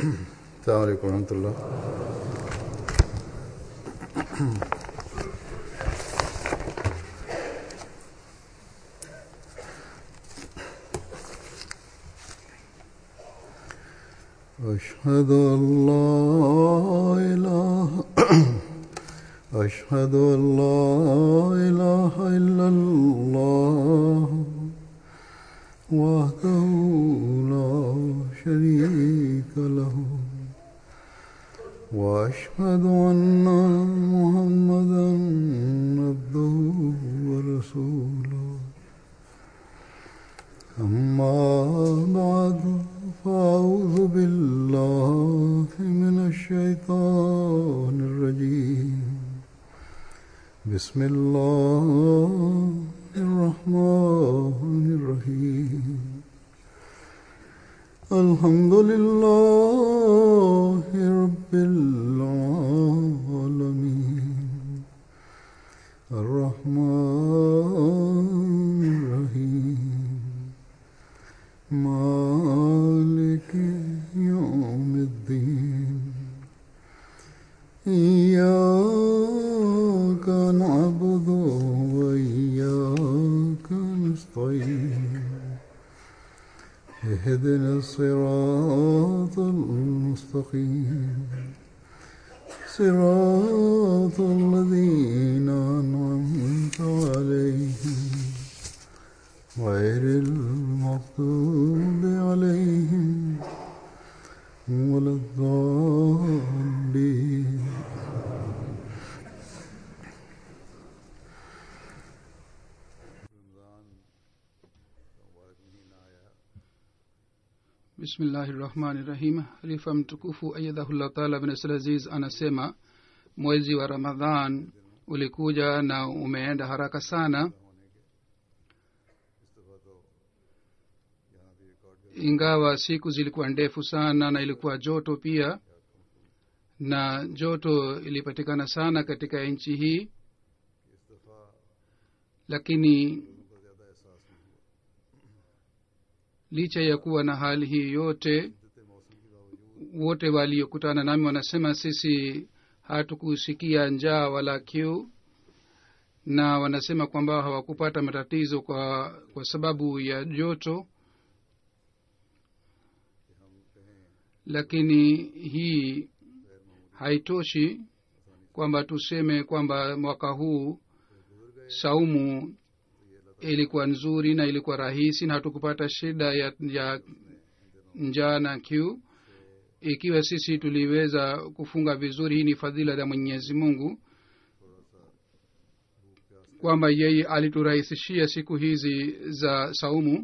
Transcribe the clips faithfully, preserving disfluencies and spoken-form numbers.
السلام عليكم ورحمة الله. أشهد أن لا إله أشهد أن لا إله إلا الله وحده لا شريك له وأشهد أن محمدا عبده ورسوله. أما بعد فأعوذ بالله من الشيطان الرجيم. بسم الله الرحمن الرحيم. الحمد لله رب العالمين الرحمن الرحيم مالك يوم الدين. إياك نعبد وإياك نستعين. اهدنا الصراط المستقيم صراط الذين أنعمت عليهم غير المغضوب عليهم ولا الضالين. Bismillahirrahmanirrahim. Khalifa mtukufu ayyadahullah ta'ala bin Aziz anasema mwezi wa Ramadhan ulikuja na umeenda haraka sana, ingawa siku zilikuwa ndefu sana na ilikuwa joto pia, na joto ilipatikana sana katika nchi hii, lakini licha ya kuwa na hali hii yote, wote waliokutana nami wanasema sisi hatukusikia njaa wala kiu, na wanasema kwamba hawakupata matatizo kwa kwa sababu ya joto. Lakini hii haitoshi kwamba tuseme kwamba mwaka huu saumu ilikuwa nzuri na ilikuwa rahisi na hatukupata shida ya, ya njaa na kiu. Ikiwa sisi tuliweza kufunga vizuri, hii ni fadhila ya Mwenyezi Mungu, kwamba yeye aliturahisishia siku hizi za saumu.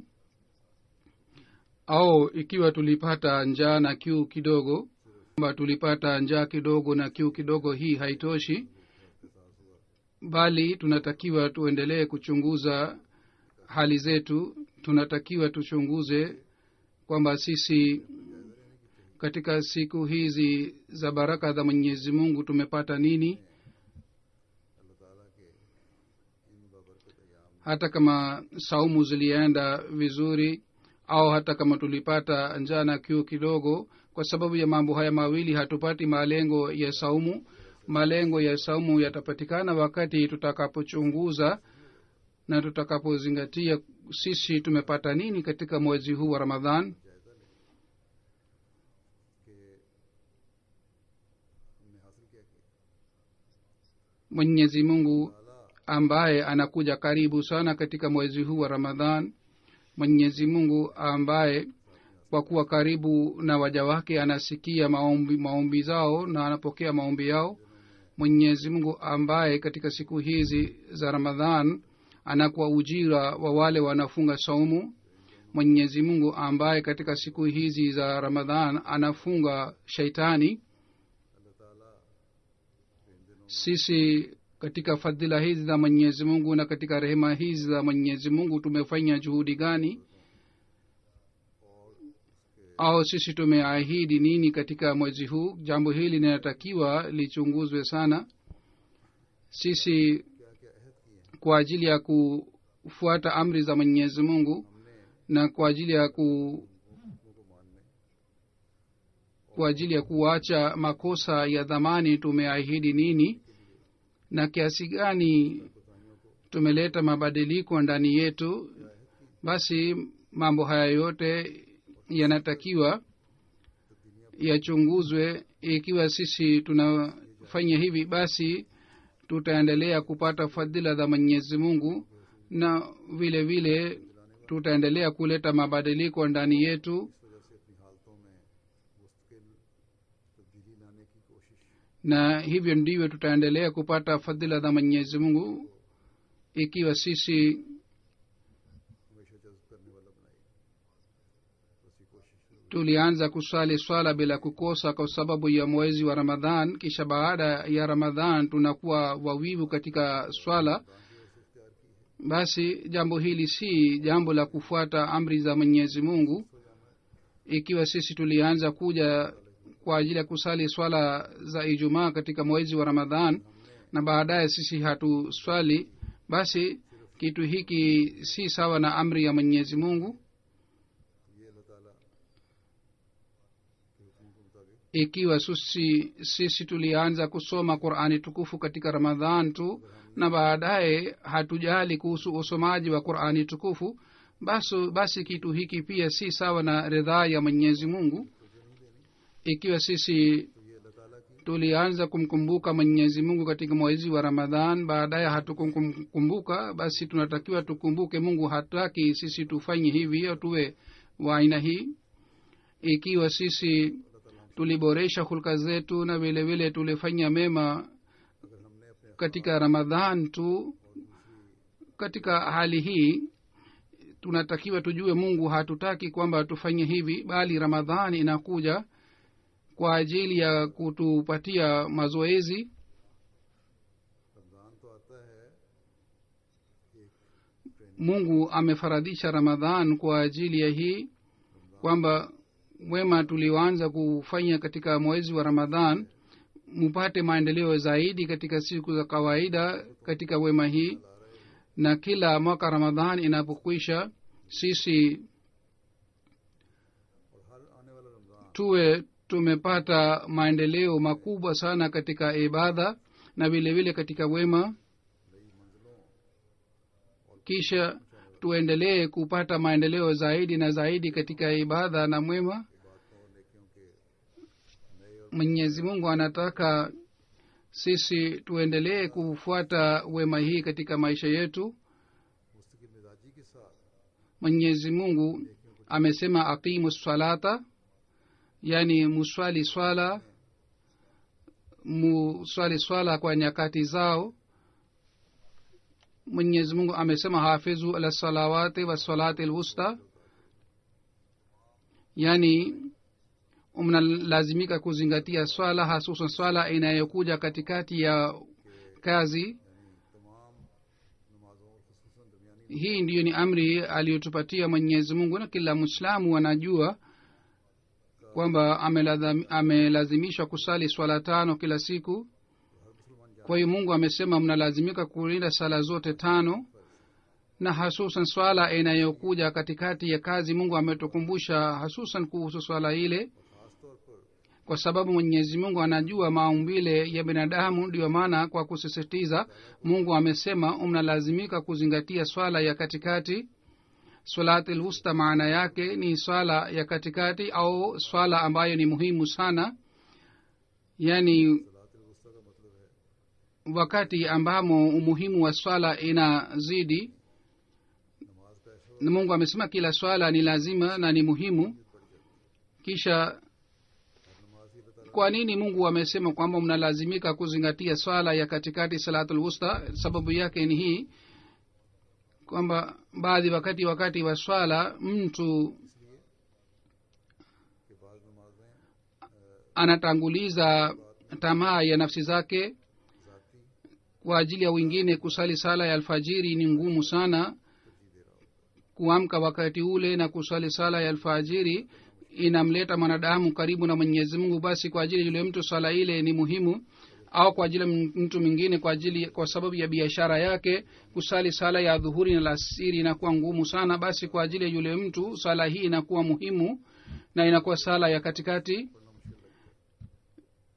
Au ikiwa tulipata njaa na kiu kidogo, kwamba tulipata njaa kidogo na kiu kidogo, hii haitoshi, bali tunatakiwa tuendelee kuchunguza hali zetu. Tunatakiwa tuchunguze kwamba sisi katika siku hizi za baraka za Mwenyezi Mungu tumepata nini. Hata kama saumu zilienda vizuri au hata kama tulipata njaa na kiu kidogo, kwa sababu ya mambo haya mawili hatupati malengo ya saumu. Malengo ya saumu yatapatikana wakati tutakapochunguza na tutakapozingatia sisi tumepata nini katika mwezi huu wa Ramadhan. Mwenyezi Mungu ambaye anakuja karibu sana katika mwezi huu wa Ramadhan, Mwenyezi Mungu ambaye kwa kuwa karibu na waja wake anasikia maombi, maombi zao na anapokea maombi yao. Mwenyezi Mungu ambaye katika siku hizi za Ramadhan anakuwa ujira wa wale wanafunga saumu. Mwenyezi Mungu ambaye katika siku hizi za Ramadhan anafunga shaitani. Sisi katika fadhila hizi za Mwenyezi Mungu na katika rehema hizi za Mwenyezi Mungu tumefanya juhudi gani, au sisi tumeahidi nini katika mwezi huu? Jambo hili linatakiwa lichunguzwe sana. Sisi kwa ajili ya kufuata amri za Mwenyezi Mungu na kwa ajili ya kwa ajili ya kuacha makosa ya dhamani tumeahidi nini na kiasi gani tumeleta mabadiliko ndani yetu. Basi mambo haya yote yanatakiwa yachunguzwe. Ikiwa sisi tunafanya hivi, basi tutaendelea kupata fadhila za Mwenyezi Mungu na vile vile tutaendelea kuleta mabadiliko ndani yetu, na hivyo ndivyo tutaendelea kupata fadhila za Mwenyezi Mungu. Ikiwa sisi tulianza kusali swala bila kukosa kwa sababu ya mwezi wa Ramadhan, kisha baada ya Ramadhan tunakuwa wavivu katika swala, basi jambo hili si jambo la kufuata amri za Mwenyezi Mungu. Ikiwa sisi tulianza kuja kwa ajili ya kusali swala za Ijumaa katika mwezi wa Ramadhan na baadaye sisi hatuswali, basi kitu hiki si sawa na amri ya Mwenyezi Mungu. Ikiwa sisi, sisi tulianza kusoma Qur'ani tukufu katika Ramadhan tu na baadaye hatujali kuhusu usomaji wa Qur'ani tukufu, basi, basi kitu hiki pia si sawa na ridhaa ya Mwenyezi Mungu. Ikiwa sisi tulianza kumkumbuka Mwenyezi Mungu katika mwezi wa Ramadhan, baadaye hatukumkumbuka, basi tunatakiwa tukumbuke Mungu hataki sisi tufanye hivi au tuwe wa aina hii. Ikiwa sisi tuliboresha hulka zetu na vile vile tulifanya mema katika Ramadhan tu, katika hali hii tunatakiwa tujue Mungu hatutaki kwamba tufanye hivi, bali Ramadhan inakuja kwa ajili ya kutupatia mazoezi. Mungu amefaradhisha Ramadhan kwa ajili ya hii, kwamba wema tulioanza kufanya katika mwezi wa Ramadhan mupate maendeleo zaidi katika siku za kawaida katika wema hii, na kila mwaka Ramadhan inapokwisha sisi tuwe tumepata maendeleo makubwa sana katika ibada na vile vile katika wema, kisha tuendelee kupata maendeleo zaidi na zaidi katika ibada na mwema. Mwenyezi Mungu anataka sisi tuendelee kufuata wema hii katika maisha yetu. Mwenyezi Mungu amesema aqimu salata, yani muswali swala, muswali swala kwa nyakati zao. Mwenyezi Mungu amesema hafizu ala salawati wa salati alwusta, yani mnalazimika kuzingatia swala, hasusan swala inayokuja katikati ya kazi. Hii ndiyo ni amri aliyotupatia Mwenyezi Mungu, na kila Muislamu anajua kwamba amelazimishwa kusali swala tano kila siku. Kwa hiyo Mungu amesema mnalazimika kulinda sala zote tano, na hasusan swala inayokuja katikati ya kazi. Mungu ametukumbusha hasusan kuhusu swala ile, kwa sababu Mwenyezi Mungu anajua maumbile ya binadamu. Ndio maana kwa kusisitiza Mungu amesema mnalazimika kuzingatia swala ya katikati. Salatul wusta maana yake ni swala ya katikati au swala ambayo ni muhimu sana, yani wakati ambamo umuhimu wa swala inazidi. Na Mungu amesema kila swala ni lazima na ni muhimu. Kisha kwa nini Mungu amesema kwamba mnalazimika kuzingatia swala ya katikati, salatul wusta? Sababu yake ni hii, kwamba baadhi wakati wakati wa swala mtu anatanguliza tamaa ya nafsi zake kwa ajili ya wengine. Kusali sala ya alfajiri ni ngumu sana. Kuamka wakati ule na kusali sala ya alfajiri inamleta mwanadamu karibu na Mwenyezi Mungu. Basi kwa ajili yule mtu sala ile ni muhimu, au kwa ajili mtu mwingine kwa ajili kwa sababu ya biashara yake kusali sala ya dhuhuri na alasiri inakuwa ngumu sana. Basi kwa ajili yule mtu sala hii inakuwa muhimu na inakuwa sala ya katikati.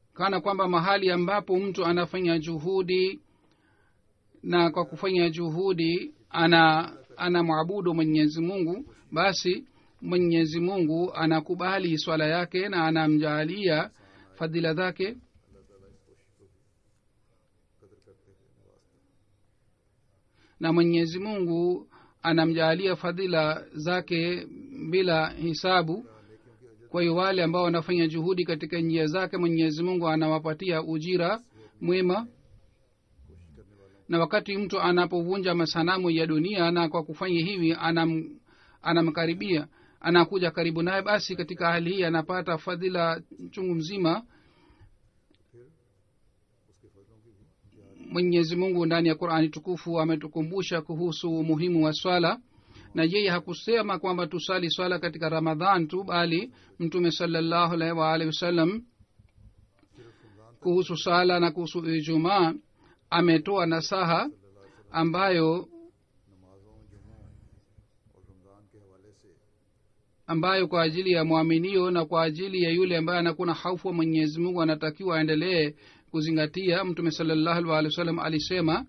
kana kwamba mahali ambapo mtu anafanya juhudi na kwa kufanya juhudi ana anamwabudu Mwenyezi Mungu, basi Mwenyezi Mungu anakubali swala yake na anamjalia fadhila zake. Na Mwenyezi Mungu anamjalia fadhila zake bila hisabu. Kwa hiyo wale ambao wanafanya juhudi katika njia zake, Mwenyezi Mungu anawapatia ujira mwema. Na wakati mtu anapovunja masanamu ya dunia na kwa kufanya hivi anam, anamkaribia anakuja karibu naye, basi katika hali hii anapata fadhila chungu mzima. Mwenyezi Mungu ndani ya Qur'ani tukufu ametukumbusha kuhusu umuhimu wa swala, na yeye hakusema kwamba tusali swala katika Ramadhan tu, bali Mtume sallallahu alaihi wa alihi wasallam kuhusu sala na kuhusu Ijumaa ametoa nasaha ambayo ambayo kwa ajili ya muaminio na kwa ajili ya yule ambaye anakuwa hofu wa Mwenyezi Mungu anatakiwa aendelee kuzingatia. Mtume sallallahu alaihi wasallam alisema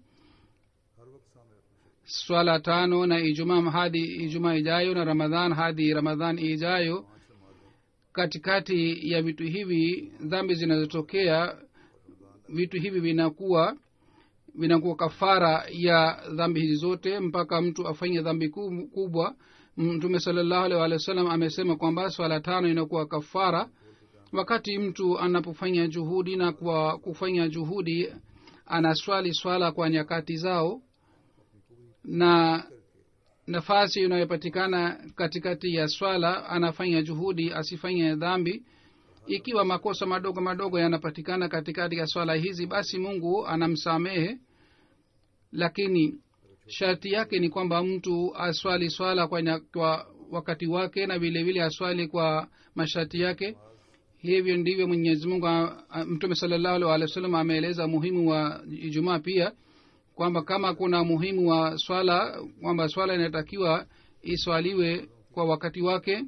swala tano na Ijumaa hadi Ijumaa ijayo na Ramadhan hadi Ramadhan ijayo, katikati ya vitu hivi dhambi zinazotokea, vitu hivi vinakuwa vinakuwa kafara ya dhambi hizi zote mpaka mtu afanye dhambi kubwa. Mtume sallallahu alaihi wasallam amesema kwamba swala tano inakuwa kafara wakati mtu anapofanya juhudi, na kwa kufanya juhudi anaswali swala kwa nyakati zao, na nafasi inayopatikana katikati ya swala anafanya juhudi asifanye dhambi. Ikiwa makosa madogo madogo yanapatikana katikati ya swala hizi, basi Mungu anamsamehe, lakini sharti yake ni kwamba mtu aswali swala kwa, kwa wakati wake na vile vile aswali kwa masharti yake. Hivyo ndivyo Mwenyezi Mungu Mtume sallallahu alaihi wasallam ameeleza muhimu wa Ijumaa pia, kwamba kama kuna muhimu wa swala, kwamba swala inatakiwa iswaliwe kwa wakati wake.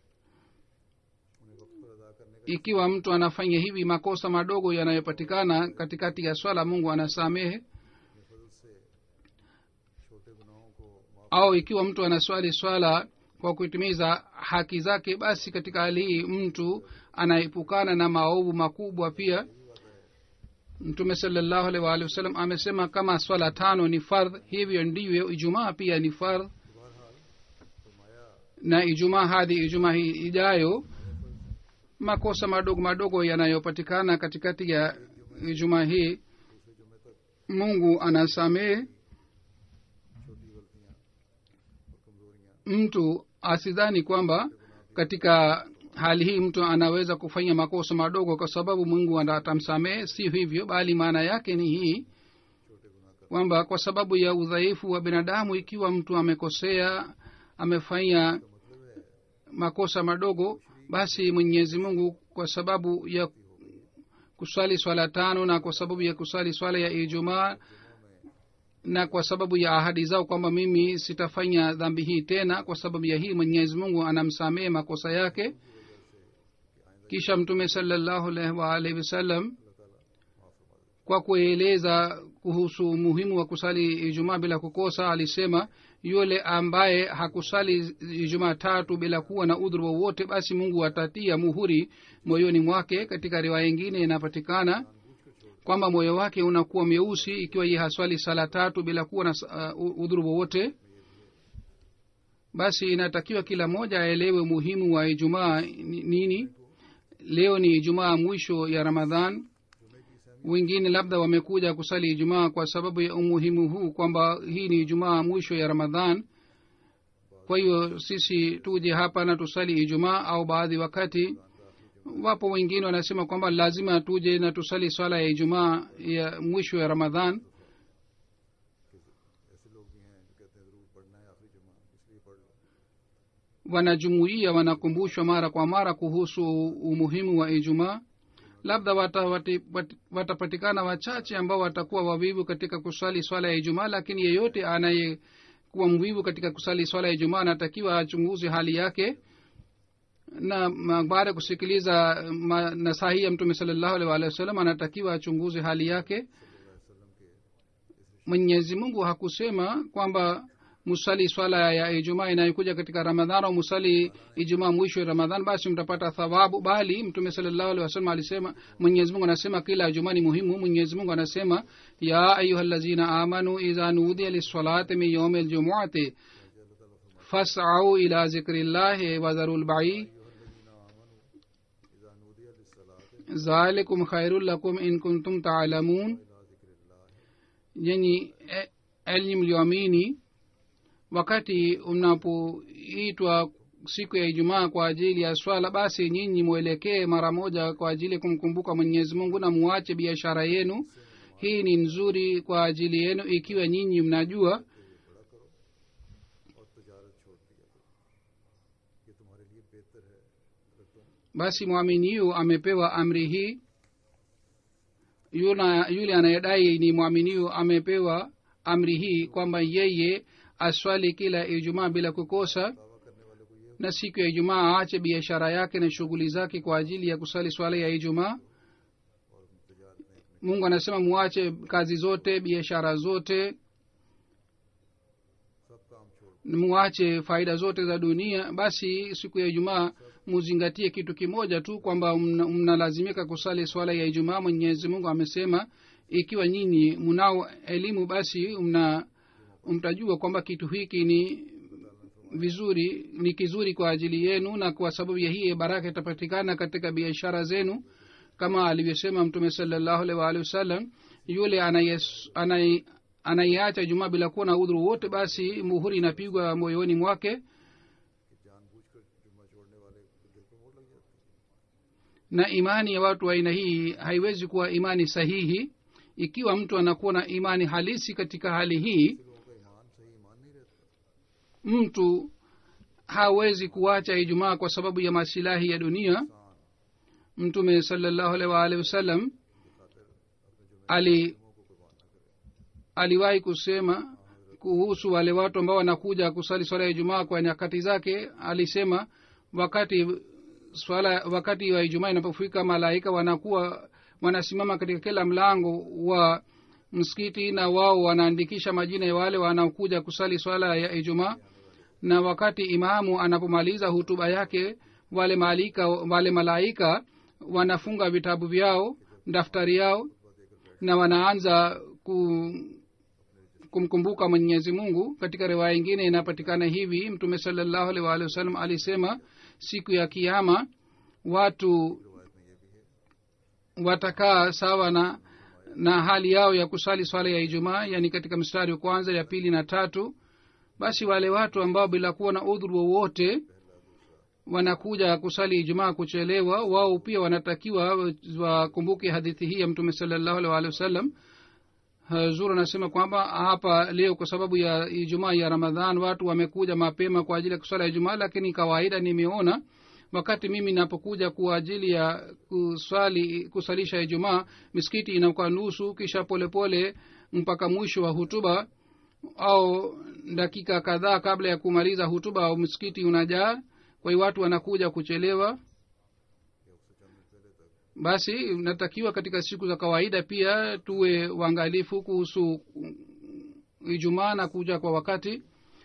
Ikiwa mtu anafanya hivi, makosa madogo yanayopatikana katikati ya swala Mungu anasamehe. Au ikiwa mtu anaswali swala kwa kutimiza haki zake, basi katika hali hii mtu anaepukana na maovu makubwa pia. Mtume sallallahu alaihi wasallam amesema kama swala tano ni fardh, hivyo ndivyo Ijumaa pia ni fardh. Na Ijumaa hadi Ijumaa hii ijayo, makosa madogo madogo yanayopatikana katikati ya Ijumaa hii Mungu anasamehe. Mtu asidhani kwamba katika hali hii mtu anaweza kufanya makosa madogo kwa sababu Mungu atamsamehe. Si hivyo, bali maana yake ni hii kwamba kwa sababu ya udhaifu wa binadamu, ikiwa mtu amekosea, amefanya makosa madogo, basi Mwenyezi Mungu kwa sababu ya kusali swala tano na kwa sababu ya kusali swala ya Ijumaa na kwa sababu ya ahadi zao kwamba mimi sitafanya dhambi hii tena, kwa sababu ya hii Mwenyezi Mungu anamsamehe makosa yake. Kisha Mtume sallallahu alaihi wasallam kwa kueleza kuhusu umuhimu wa kusali Ijumaa bila kukosa alisema, yule ambaye hakusali Ijumaa tatu bila kuwa na udhuru wowote, basi Mungu atatia muhuri moyoni mwake. Katika riwaya nyingine inapatikana kwamba moyo wake unakuwa mweusi ikiwa yeye haswali sala tatu bila kuwa na uh, udhuru wowote. Basi inatakiwa kila mmoja aelewe muhimu wa Ijumaa nini. Leo ni Ijumaa mwisho ya Ramadhan. Wengine labda wamekuja kusali Ijumaa kwa sababu ya umuhimu huu, kwamba hii ni Ijumaa mwisho ya Ramadhan. Kwa hiyo sisi tuje hapa na tusali Ijumaa. Au baadhi wakati wapo wengine wanasema kwamba lazima tuje na tusali swala ya Ijumaa ya mwisho ya Ramadhan. Wanajumuia wanakumbushwa mara kwa mara kuhusu umuhimu wa Ijumaa. Labda watapatikana wachache ambao watakuwa wavivu katika kusali swala ya Ijumaa, lakini yeyote anayekuwa mvivu katika kusali swala ya Ijumaa anatakiwa achunguze hali yake. na baada ya kusikiliza nasahi ya mtume sallallahu alaihi wasallam anatakiwa achunguze hali yake. Mwenyezi Mungu hakusema kwamba musali swala ya Ijumaa inayokuja katika Ramadhan au musali Ijumaa mwisho wa Ramadhan basi mtapata thawabu, bali mtume sallallahu alaihi wasallam alisema, Mwenyezi Mungu anasema kila Ijumaa ni muhimu. Mwenyezi Mungu anasema, ya ayyuhallazina amanu idha nudiya lis-salati min yawmil jumu'ati fas'au ila zikrillahi wa dharul bai' zalikum khairul lakum in kuntum ta'lamun. Yani enyi mlioamini, wakati unapoitwa siku ya Ijumaa kwa ajili ya swala, basi nyinyi muelekee mara moja kwa ajili ya kumkumbuka Mwenyezi Mungu na muache biashara yenu. Hii ni nzuri kwa ajili yenu ikiwa nyinyi mnajua. Basi muaminiu amepewa amri hii. Yuna, yule anayedai ni muaminiu amepewa amri hii kwamba yeye aswali kila Ijumaa bila kukosa, na siku ya Ijumaa aache biashara yake na shughuli zake kwa ajili ya kusali swala ya Ijumaa. Mungu anasema muache kazi zote, biashara zote, muache faida zote za dunia. Basi siku ya Ijumaa muzingatie kitu kimoja tu, kwamba mnalazimika mna kusali swala ya Ijumaa. Mwenyezi Mungu amesema ikiwa nyinyi mnao elimu basi mna mtajua kwamba kitu hiki ni vizuri, ni kizuri kwa ajili yenu, na kwa sababu ya hii baraka itapatikana katika biashara zenu. Kama alivyosema mtume sallallahu alaihi wasallam, yule anaiacha Ijumaa bila kuwa na udhuru wote, basi muhuri inapigwa moyoni mwake. Na imani ya watu wa aina hii haiwezi kuwa imani sahihi. Ikiwa mtu anakuwa na imani halisi katika hali hii, mtu hawezi kuacha Ijumaa kwa sababu ya masilahi ya dunia. Mtume sallallahu alaihi wasallam ali aliwahi kusema kuhusu wale watu ambao wanakuja kusali swala ya Ijumaa kwa nyakati zake. Alisema wakati swala wakati wa Ijumaa inapofika, malaika wanakuwa wanasimama katika kila mlango wa msikiti, na wao wanaandikisha majina ya wale wanaokuja kusali swala ya Ijumaa. Na wakati imamu anapomaliza hutuba yake, wale malaika wale malaika wanafunga vitabu vyao, daftari yao, na wanaanza ku, kumkumbuka Mwenyezi Mungu. Katika riwaya nyingine inapatikana hivi, mtume sallallahu alaihi wasallam alisema siku ya kiyama watu watakaa sawa na na hali yao ya kusali swala ya Ijumaa, yani katika mstari wa kwanza, ya pili na tatu. Basi wale watu ambao bila kuwa na udhuru wowote wanakuja kusali Ijumaa kuchelewa, wao pia wanatakiwa wakumbuke hadithi hii ya mtume sallallahu alaihi wasallam. Hazur anasema kwamba hapa leo kwa sababu ya Ijumaa ya Ramadhan watu wamekuja mapema kwa ajili ya kusali Ijumaa, lakini kawaida nimeona wakati mimi napokuja kwa ajili ya kusali kusalisha Ijumaa, misikiti inakuwa nusu, kisha polepole mpaka mwisho wa hutuba au dakika kadhaa kabla ya kumaliza hutuba au msikiti unajaa. Kwa hiyo watu wanakuja kuchelewa. Basi natakiwa katika siku za kawaida pia tuwe waangalifu kuhusu Ijumaa na kuja kwa wakati.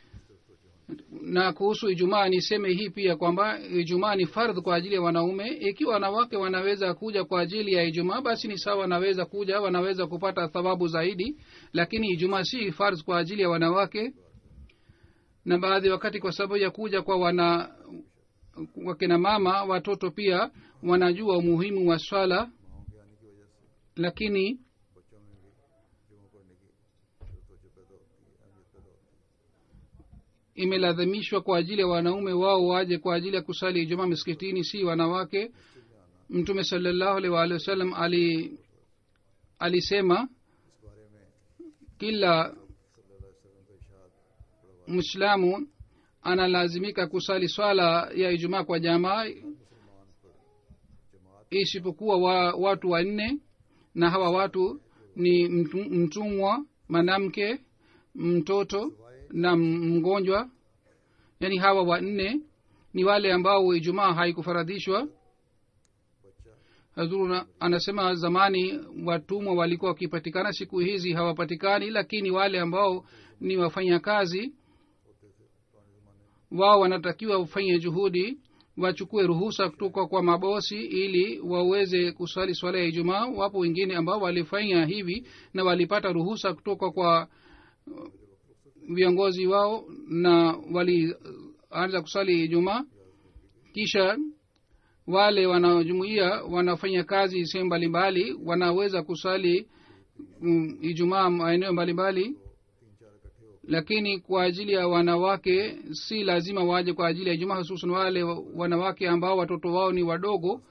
Na kuhusu Ijumaa niseme hii pia kwamba Ijumaa ni fardh kwa ajili ya wanaume. Ikiwa wanawake wanaweza kuja kwa ajili ya Ijumaa, basi ni sawa, wanaweza kuja, wanaweza kupata thawabu zaidi, lakini Ijumaa si fardh kwa ajili ya wanawake. Na baadhi wakati kwa sababu ya kuja kwa wana wakina mama, watoto pia wanajua umuhimu wa swala, lakini imelazimishwa kwa ajili ya wanaume wao waje kwa ajili ya kusali Ijumaa msikitini, si wanawake. Mtume sallallahu alaihi wasallam ali alisema kila Muislamu analazimika kusali swala ya Ijumaa kwa jamaa, isipokuwa wa, watu wanne, na hawa watu ni mtumwa, mwanamke, mtoto na mgonjwa. Yani hawa wanne ni wale ambao ijumaa haikufaradhishwa. Hazur anasema zamani watumwa walikuwa wakipatikana, siku hizi hawapatikani, lakini wale ambao ni wafanya kazi wao wanatakiwa wafanye juhudi, wachukue ruhusa kutoka kwa mabosi ili waweze kusali swala ya ijumaa. Wapo wengine ambao walifanya hivi na walipata ruhusa kutoka kwa viongozi wao na walianza kusali ijumaa. Kisha wale wanaojumuia wanafanya kazi sehemu mbalimbali wanaweza kusali um, ijumaa maeneo mbalimbali, lakini kwa ajili ya wanawake si lazima waje kwa ajili ya ijumaa, hususan wale wanawake ambao watoto wao ni wadogo.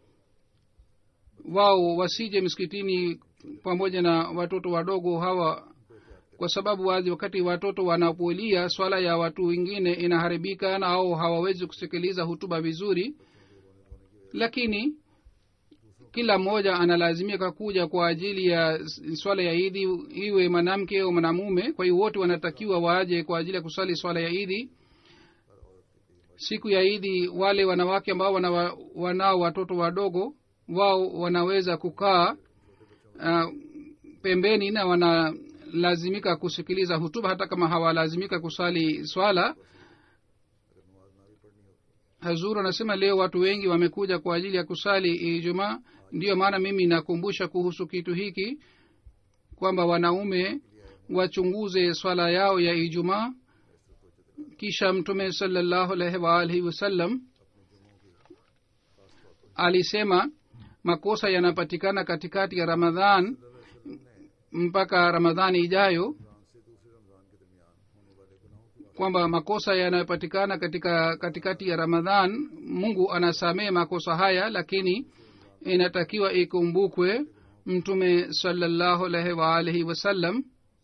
Wao wasije msikitini pamoja na watoto wadogo hawa, kwa sababu wazi wakati watoto wanapolia swala ya watu wengine inaharibika na au hawawezi kusikiliza hutuba vizuri. Lakini kila mmoja analazimika kuja kwa ajili ya swala ya Idi, iwe mwanamke au mwanamume. Kwa hiyo wote wanatakiwa waje kwa ajili ya kusali swala ya Idi. Siku ya Idi wale wanawake ambao wana, wanao watoto wadogo wao wanaweza kukaa uh, pembeni na wanalazimika kusikiliza hutuba hata kama hawalazimika kusali swala. Hazur anasema leo watu wengi wamekuja kwa ajili ya kusali Ijumaa. Ndiyo maana mimi nakumbusha kuhusu kitu hiki kwamba wanaume wachunguze swala yao ya Ijumaa. Kisha Mtume sallallahu alaihi wa alihi wasallam alisema makosa yanapatikana katikati ya Ramadhan mpaka Ramadhani ijayo, kwamba makosa yanayopatikana katika katikati ya Ramadhan Mungu anasamehe makosa haya, lakini inatakiwa ikumbukwe Mtume sallallahu alaihi wa alihi wasallam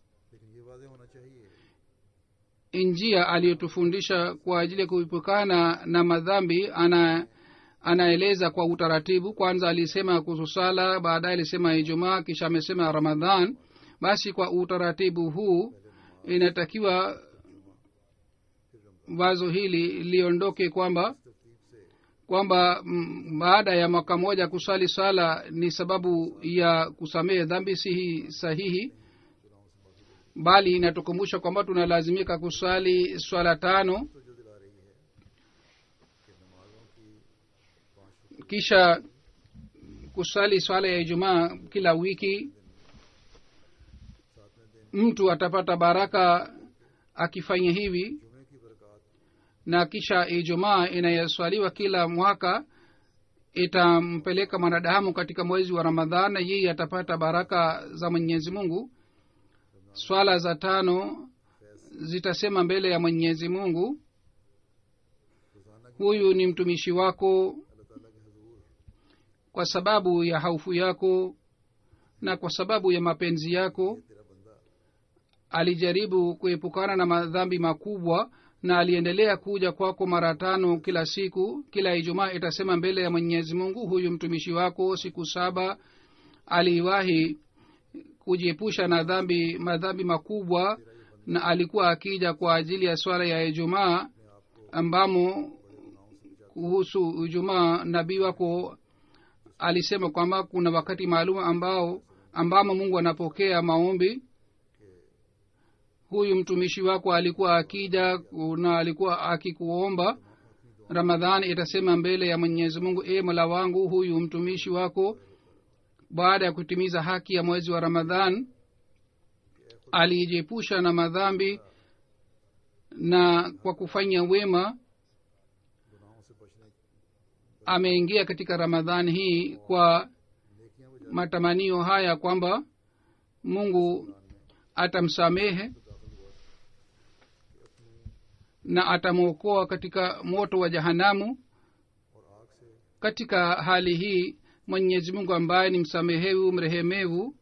njia aliyotufundisha kwa ajili ya kuepukana na madhambi. ana anaeleza kwa utaratibu. Kwanza alisema kuhusu sala, baadaye alisema Ijumaa, kisha amesema Ramadhan. Basi kwa utaratibu huu inatakiwa wazo hili liondoke kwamba kwamba baada ya mwaka moja kusali sala ni sababu ya kusamehe dhambi. Si sahihi, bali inatukumbusha kwamba tunalazimika kusali swala tano. Kisha kusali swala ya Ijumaa kila wiki. Mtu atapata baraka akifanya hivi, na kisha Ijumaa inayoswaliwa kila mwaka itampeleka mwanadamu katika mwezi wa Ramadhani, yeye atapata baraka za Mwenyezi Mungu. Swala za tano zitasema mbele ya Mwenyezi Mungu, huyu ni mtumishi wako, kwa sababu ya hofu yako na kwa sababu ya mapenzi yako alijaribu kuepukana na madhambi makubwa na aliendelea kuja kwako mara tano kila siku. Kila Ijumaa itasema mbele ya Mwenyezi Mungu, huyu mtumishi wako siku saba aliwahi kujiepusha na dhambi madhambi makubwa, na alikuwa akija kwa ajili ya swala ya Ijumaa, ambamo kuhusu Ijumaa nabii wako alisema kwamba kuna wakati maalum ambao ambamo Mungu anapokea maombi. Huyu mtumishi wako alikuwa akija na alikuwa akikuomba. Ramadhani itasema mbele ya Mwenyezi Mungu, e Mola wangu, huyu mtumishi wako baada ya kutimiza haki ya mwezi wa Ramadhan alijiepusha na madhambi, na kwa kufanya wema ameingia katika Ramadhani hii kwa matamanio haya kwamba Mungu atamsamehe na atamwokoa katika moto wa jahanamu. Katika hali hii Mwenyezi Mungu ambaye ni msamehevu mrehemevu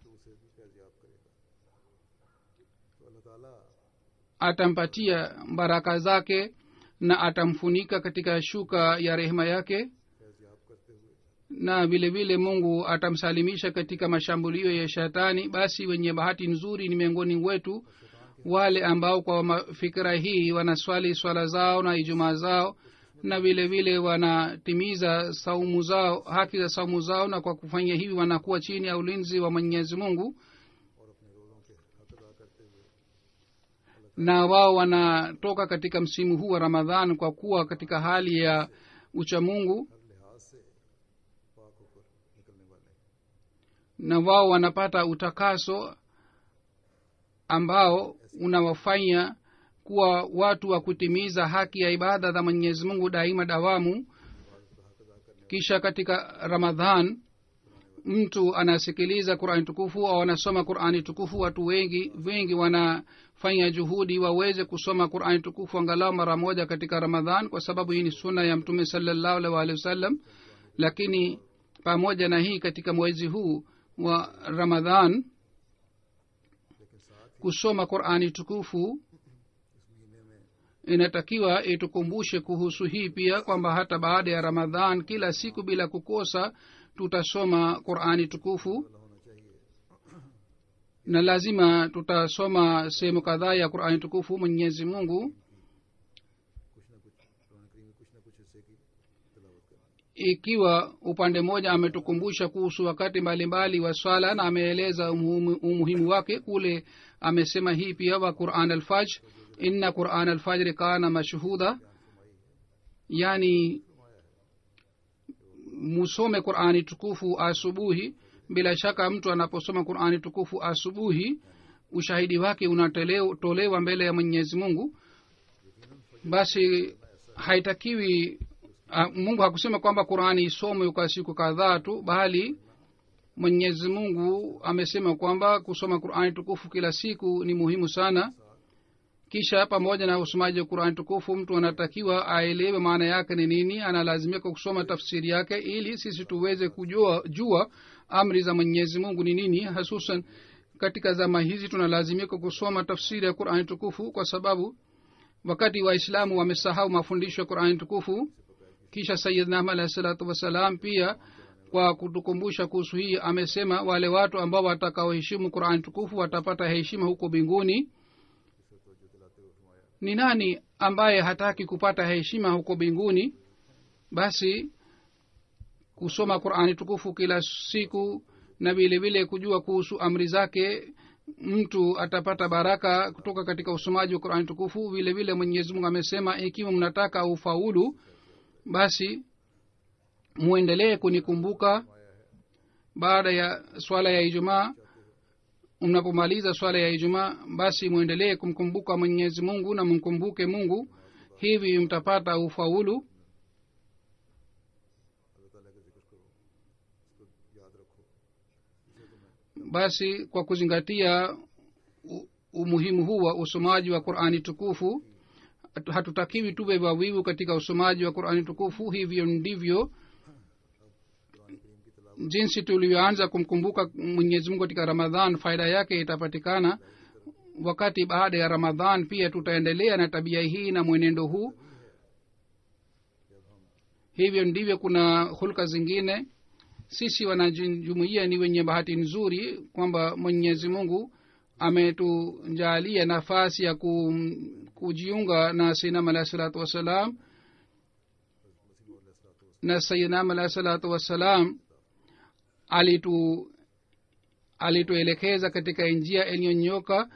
atampatia baraka zake na atamfunika katika shuka ya rehema yake, na vile vile Mungu atamsalimisha katika mashambulio ya shetani. Basi wenye bahati nzuri ni miongoni wetu wale ambao kwa fikra hii wanaswali swala zao na Ijumaa zao na vile vile wanatimiza saumu zao haki za saumu zao, na kwa kufanya hivi wanakuwa chini ya ulinzi wa Mwenyezi Mungu, na wao wanatoka katika msimu huu wa Ramadhan kwa kuwa katika hali ya uchamungu, na wao wanapata utakaso ambao unawafanya kuwa watu wa kutimiza haki ya ibada za Mwenyezi Mungu daima dawamu. Kisha katika Ramadhan mtu anasikiliza Qur'ani tukufu au anasoma Qur'ani tukufu. Watu wengi wengi wanafanya juhudi waweze kusoma Qur'ani tukufu angalau mara moja katika Ramadhan, kwa sababu hii ni sunna ya Mtume sallallahu alaihi wasallam. Lakini pamoja na hii, katika mwezi huu wa Ramadhan kusoma Qur'ani tukufu inatakiwa itukumbushe kuhusu hii pia, kwamba hata baada ya Ramadhan kila siku bila kukosa tutasoma Qur'ani tukufu, na lazima tutasoma sehemu kadhaa ya Qur'ani tukufu. Mwenyezi Mungu ikiwa upande mmoja ametukumbusha kuhusu wakati mbalimbali wa swala na ameeleza umuhimu, umuhimu wake, kule amesema hii pia wa Qur'an al-Fajr, inna Qur'an al-Fajr kana mashhuda, yani musome Qur'ani tukufu asubuhi. Bila shaka mtu anaposoma Qur'ani tukufu asubuhi ushahidi wake unatolewa mbele ya Mwenyezi Mungu. Basi haitakiwi Mungu hakusema kwamba Qur'ani isomwe kwa siku kadhaa tu, bali Mwenyezi Mungu amesema kwamba kusoma Qur'ani tukufu kila siku ni muhimu sana. Kisha pamoja na usomaji wa Qur'ani tukufu mtu anatakiwa aelewe maana yake ni nini, analazimika kusoma tafsiri yake ili sisi tuweze kujua jua amri za Mwenyezi Mungu ni nini. Hususan katika zama hizi tunalazimika kusoma tafsiri ya Qur'ani tukufu, kwa sababu wakati Waislamu wamesahau mafundisho ya Qur'ani tukufu. Kisha Sayyidna Ahmad alayhi salatu wasalam pia kwa kutukumbusha kuhusu hii amesema, wale watu ambao watakaoheshimu Qur'ani tukufu watapata heshima huko mbinguni. Ni nani ambaye hataki kupata heshima huko mbinguni? Basi kusoma Qur'ani tukufu kila siku na vile vile kujua kuhusu amri zake, mtu atapata baraka kutoka katika usomaji wa Qur'ani tukufu. Vile vile Mwenyezi Mungu amesema, ikiwa mnataka ufaulu basi muendelee kunikumbuka baada ya swala ya Ijumaa. Mnapomaliza swala ya Ijumaa basi muendelee kumkumbuka Mwenyezi Mungu na mkumbuke Mungu, hivi mtapata ufaulu. Basi kwa kuzingatia umuhimu huu wa usomaji wa Qur'ani tukufu, hatutakiwi tuwe wavivu katika usomaji wa Qur'ani tukufu. Hivyo ndivyo jinsi tulivyoanza kumkumbuka Mwenyezi Mungu katika Ramadhan, faida yake itapatikana wakati baada ya Ramadhan. Pia tutaendelea na tabia hii na mwenendo huu. Hivyo ndivyo kuna hulka zingine. Sisi wanajumuiya ni wenye bahati nzuri kwamba Mwenyezi Mungu ametujalia nafasi ya kujiunga na Sayyidina alayhi salatu wasalam, na Sayyidina alayhi salatu wasalam alitu alituelekeza katika njia iliyonyoka,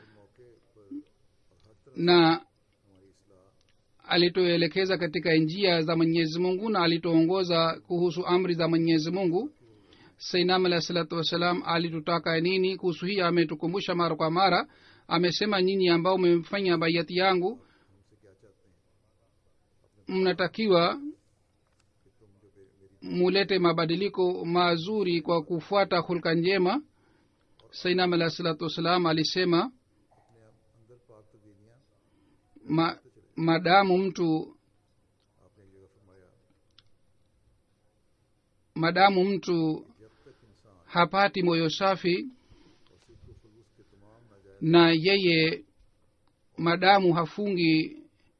na alituelekeza katika njia za Mwenyezi Mungu, na alituongoza kuhusu amri za Mwenyezi Mungu. Sayyidina alayhi salatu wasalam alitutaka nini? Kuhusu hii ametukumbusha mara kwa mara. Amesema, nyinyi ambao mmefanya bayati yangu mnatakiwa mulete mabadiliko mazuri kwa kufuata hulka njema. Sayyidina alayhi salatu wasalam alisema, ma, madamu mtu madamu mtu hapati moyo safi, na yeye madamu hafungi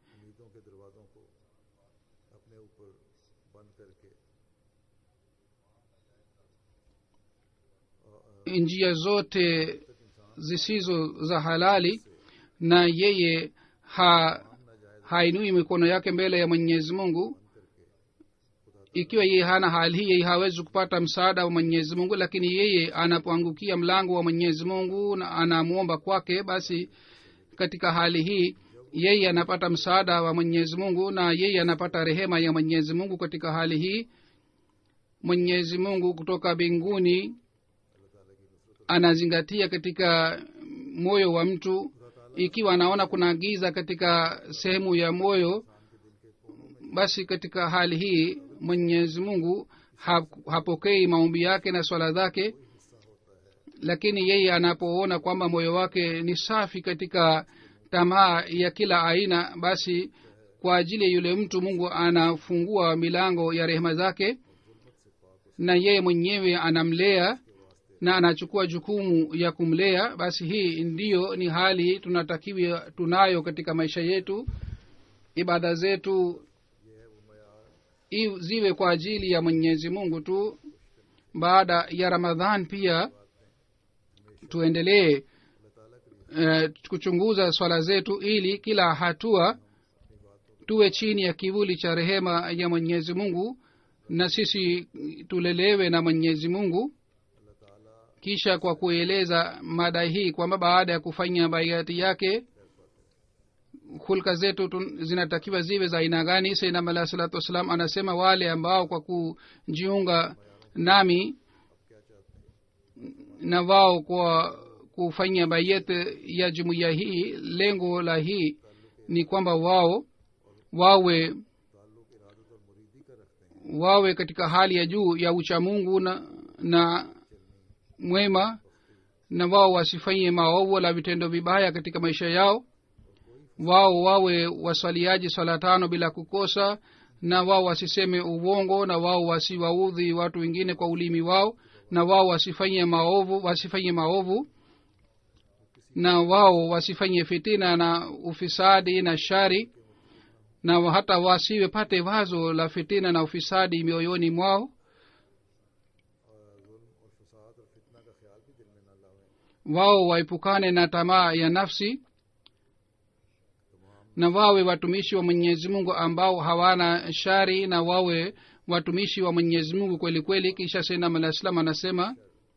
njia zote zisizo za halali, na yeye ha hainui mikono yake mbele ya Mwenyezi Mungu, ikiwa yeye hana hali hii, yeye hawezi kupata msaada wa Mwenyezi Mungu. Lakini yeye anapoangukia mlango wa Mwenyezi Mungu na anamwomba kwake, basi katika hali hii yeye anapata msaada wa Mwenyezi Mungu na yeye anapata rehema ya Mwenyezi Mungu. Katika hali hii Mwenyezi Mungu kutoka mbinguni anazingatia katika moyo wa mtu. Ikiwa anaona kuna giza katika sehemu ya moyo, basi katika hali hii Mwenyezi Mungu hapokei maombi yake na swala zake. Lakini yeye anapoona kwamba moyo wake ni safi katika tamaa ya kila aina, basi kwa ajili ya yule mtu Mungu anafungua milango ya rehema zake, na yeye mwenyewe anamlea na anachukua jukumu ya kumlea. Basi hii ndiyo ni hali tunatakiwa tunayo katika maisha yetu. Ibada zetu ziwe kwa ajili ya Mwenyezi Mungu tu. Baada ya Ramadhan pia tuendelee uh, kuchunguza swala zetu, ili kila hatua tuwe chini ya kivuli cha rehema ya Mwenyezi Mungu na sisi tulelewe na Mwenyezi Mungu. Kisha kwa kueleza mada hii kwamba baada ya kufanya baiati yake hulka zetu zinatakiwa ziwe za aina gani, Sayyidina Ali salatu wasalam anasema wale ambao kwa kujiunga nami na wao kwa kufanya baiati ya jumuiya hii, lengo la hii ni kwamba wao wawe wawe katika hali ya juu ya uchamungu na, na mwema, na wao wasifanye maovu wala vitendo vibaya katika maisha yao. Wao wawe waswaliaji swala tano bila kukosa, na wao wasiseme uongo, na wao wasiwaudhi watu wengine kwa ulimi wao, na wao wasifanye maovu wasifanye maovu na wao wasifanye fitina na ufisadi na shari, na hata wasiwe pate wazo la fitina na ufisadi mioyoni mwao. Wao waepukane na tamaa ya nafsi, na wawe watumishi wa Mwenyezi Mungu ambao hawana shari, na wawe watumishi wa Mwenyezi Mungu kweli kweli. Kisha Sayyidina Ali Islam anasema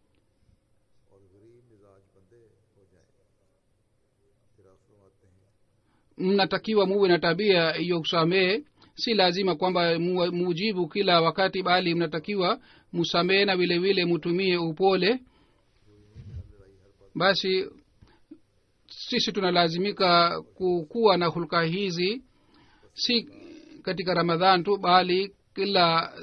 mnatakiwa muwe na tabia ya kusamehe. Si lazima kwamba mujibu kila wakati, bali mnatakiwa musamehe na vile vile mutumie upole. Basi sisi tunalazimika kukuwa na hulka hizi, si katika Ramadhan tu, bali kila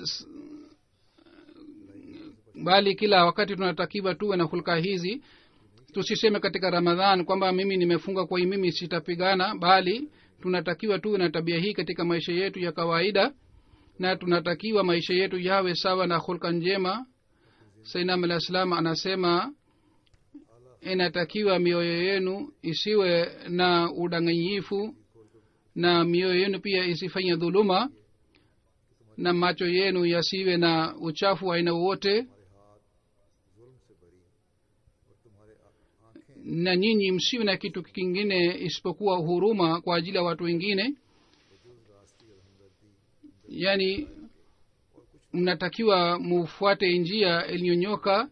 bali kila wakati tunatakiwa tuwe na hulka hizi. Tusiseme katika Ramadhan kwamba mimi nimefunga kwa hiyo mimi sitapigana, bali tunatakiwa tuwe na tabia hii katika maisha yetu ya kawaida, na tunatakiwa maisha yetu yawe sawa na hulka njema. Sayyidina Ali Islam anasema inatakiwa mioyo yenu isiwe na udanganyifu, na mioyo yenu pia isifanye dhuluma, na macho yenu yasiwe na uchafu wa aina wote, na nyinyi msiwe na kitu kingine isipokuwa huruma kwa ajili ya watu wengine. Yani mnatakiwa mufuate njia iliyonyoka.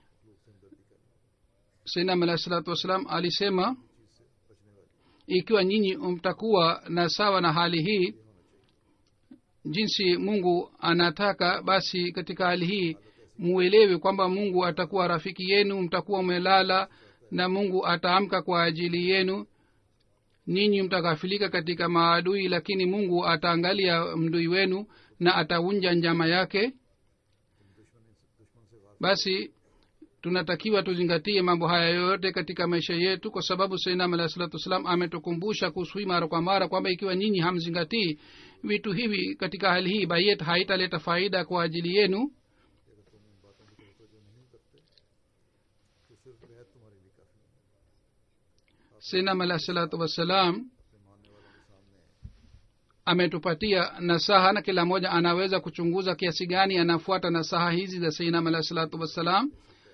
Sayyidina Ali salatu wasalam alisema ikiwa nyinyi mtakuwa na sawa na hali hii jinsi Mungu anataka, basi katika hali hii muelewe kwamba Mungu atakuwa rafiki yenu. Mtakuwa umelala na Mungu ataamka kwa ajili yenu. Ninyi mtaghafilika katika maadui, lakini Mungu ataangalia mdui wenu na atavunja njama yake. Basi tunatakiwa tuzingatie mambo haya yote katika maisha yetu, kwa sababu Sayyidina Ali salatu wasalam ametukumbusha kuhusu mara kwa mara kwamba ikiwa nyinyi hamzingatii vitu hivi katika hali hii, bayet haitaleta faida kwa ajili yenu. Sayyidina Ali salatu wasalam ametupatia nasaha, na kila mmoja anaweza kuchunguza kiasi gani anafuata nasaha hizi za Sayyidina Ali salatu wasalam.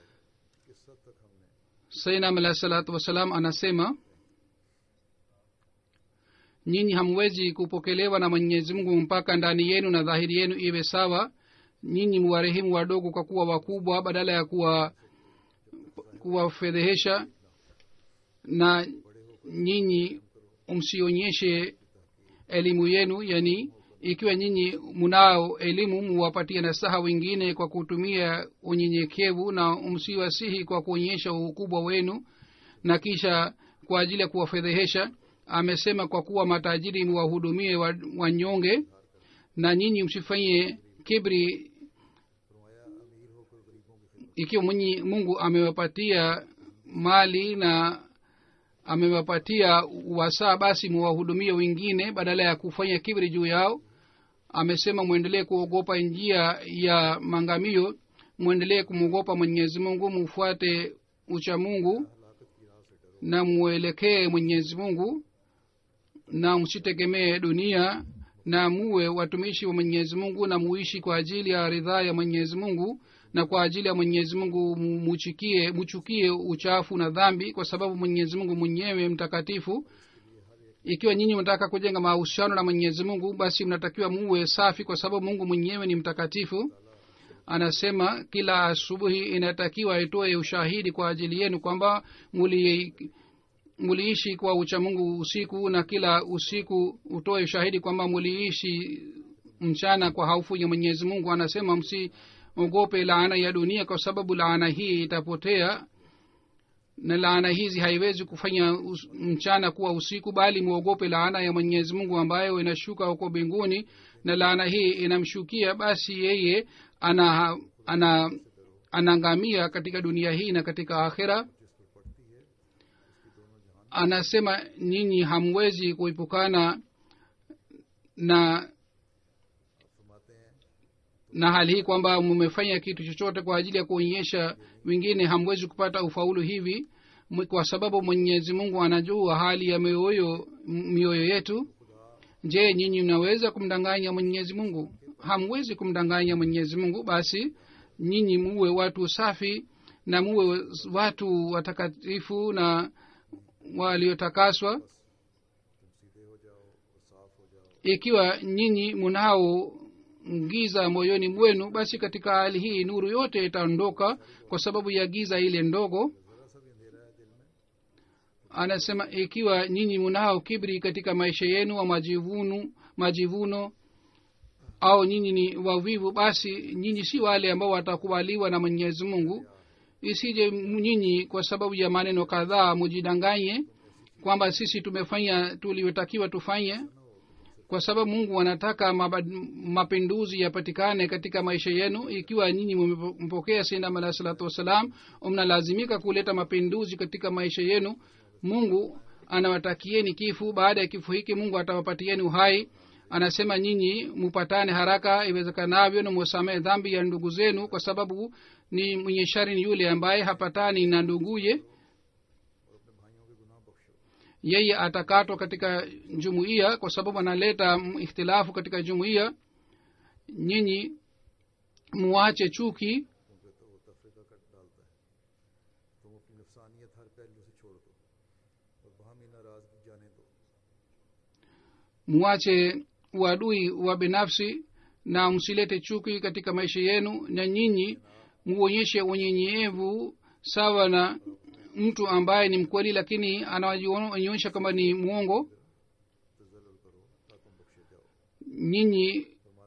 Sayyidina Ali salatu wasalam anasema nyinyi hamwezi kupokelewa na Mwenyezi Mungu mpaka ndani yenu na dhahiri yenu iwe sawa. nyinyi muwarehemu wadogo kwa kuwa wakubwa badala ya kuwa kuwafedhehesha, na nyinyi msionyeshe elimu yenu. Yani ikiwa nyinyi mnao elimu muwapatie nasaha wengine kwa kutumia unyenyekevu, na msiwasihi kwa kuonyesha ukubwa wenu na kisha kwa ajili ya kuwafedhehesha. Amesema kwa kuwa matajiri muwahudumie wanyonge, na nyinyi msifanye kibri. Ikiwa Mungu amewapatia mali na amewapatia wasaa, basi muwahudumie wengine badala ya kufanya kibri juu yao. Amesema muendelee kuogopa njia ya mangamio, muendelee kumwogopa Mwenyezi Mungu, mufuate ucha Mungu na muelekee Mwenyezi Mungu, na msitegemee dunia, na muwe watumishi wa Mwenyezi Mungu, na muishi kwa ajili ya ridhaa ya Mwenyezi Mungu, na kwa ajili ya Mwenyezi Mungu muchukie muchukie uchafu na dhambi, kwa sababu Mwenyezi Mungu mwenyewe mtakatifu. Ikiwa nyinyi mnataka kujenga mahusiano na Mwenyezi Mungu, basi mnatakiwa muwe safi, kwa sababu Mungu mwenyewe ni mtakatifu. Anasema kila asubuhi inatakiwa itoe ushahidi kwa ajili yenu kwamba muli muliishi kwa ucha Mungu usiku, na kila usiku utoe ushahidi kwamba muliishi mchana kwa hofu ya Mwenyezi Mungu. Anasema msiogope laana ya dunia, kwa sababu laana hii itapotea, na laana hizi haiwezi kufanya mchana kuwa usiku, bali muogope laana ya Mwenyezi Mungu ambayo inashuka huko mbinguni, na laana hii inamshukia, basi yeye ana ana anangamia katika dunia hii na katika akhera. Anasema nyinyi hamwezi kuepukana na na hali hii kwamba mmefanya kitu chochote kwa ajili ya kuonyesha wengine, hamwezi kupata ufaulu hivi, kwa sababu Mwenyezi Mungu anajua hali ya mioyo mioyo yetu. Je, nyinyi mnaweza kumdanganya Mwenyezi Mungu? Hamwezi kumdanganya Mwenyezi Mungu. Basi nyinyi muwe watu safi na muwe watu watakatifu na waliotakaswa. Ikiwa nyinyi mnao giza moyoni mwenu, basi katika hali hii nuru yote itaondoka kwa sababu ya giza ile ndogo. Anasema ikiwa nyinyi mnao kibri katika maisha yenu wa majivuno majivuno au nyinyi ni wavivu, basi nyinyi si wale ambao watakubaliwa na Mwenyezi Mungu. Isije nyinyi kwa sababu ya maneno kadhaa mujidanganye kwamba sisi tumefanya tuliotakiwa tufanye, kwa sababu Mungu anataka mapinduzi yapatikane katika maisha yenu. Ikiwa nyinyi mpokea Sayyidina Alayhi Salatu Wasalam, mnalazimika kuleta mapinduzi katika maisha yenu. Mungu anawatakieni kifo, baada ya kifo hiki Mungu atawapatieni uhai. Anasema nyinyi mupatane haraka iwezekanavyo na musamehe dhambi ya ndugu zenu, kwa sababu ni mwenye shari ni yule ambaye hapatani na nduguye. Yeye atakatwa katika jumuiya kwa sababu analeta ikhtilafu katika jumuiya. Nyinyi muache chuki, muache uadui wa binafsi na msilete chuki katika maisha yenu, na nyinyi muonyeshe unyenyekevu sawa na mtu ambaye ni mkweli lakini anajionyesha kama ni muongo. Nyinyi